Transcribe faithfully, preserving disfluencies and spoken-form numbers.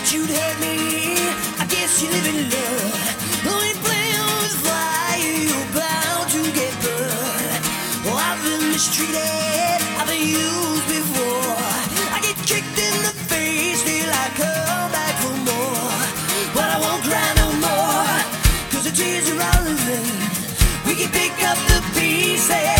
you'd hurt me. I guess you live in love. Only flames fly, you're bound to get burned. Oh, I've been mistreated, I've been used before. I get kicked in the face, still I come back for more. But I won't cry no more, cause the tears are all in vain. We can pick up the pieces